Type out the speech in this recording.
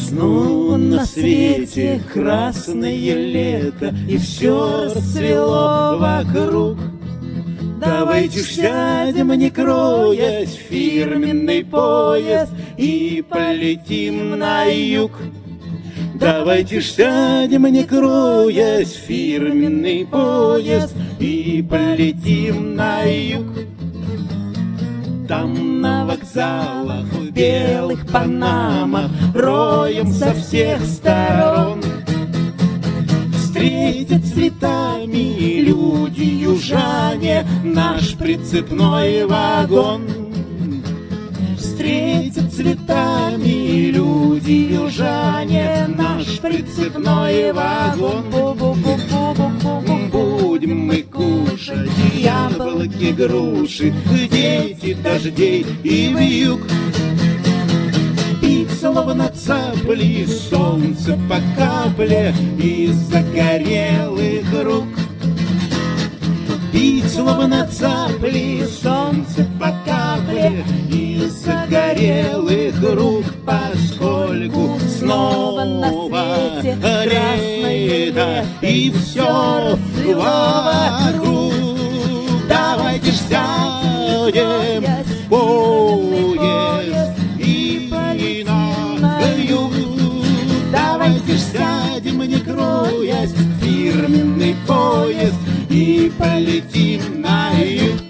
Снова на свете красное лето, и все расцвело вокруг. Давайте ж сядем, не кроясь, в фирменный поезд и полетим на юг. Давайте ж сядем, не кроясь, в фирменный поезд и полетим на юг. Там на вокзалах в белых панамах роем со всех сторон встретят цветами люди южане наш прицепной вагон. Встретят цветами люди южане наш прицепной вагон. Будем мы кушать яблоки, груши, дети дождей и вьюг. Пить словно цапли солнце по капле из загорелых рук. Пить словно цапли солнце по капле из загорелых рук, поскольку снова лето и все вокруг. Давайте ж сядем в поезд и на юг. Давайте ж сядем, не кроясь, в фирменный поезд и полетим на юг.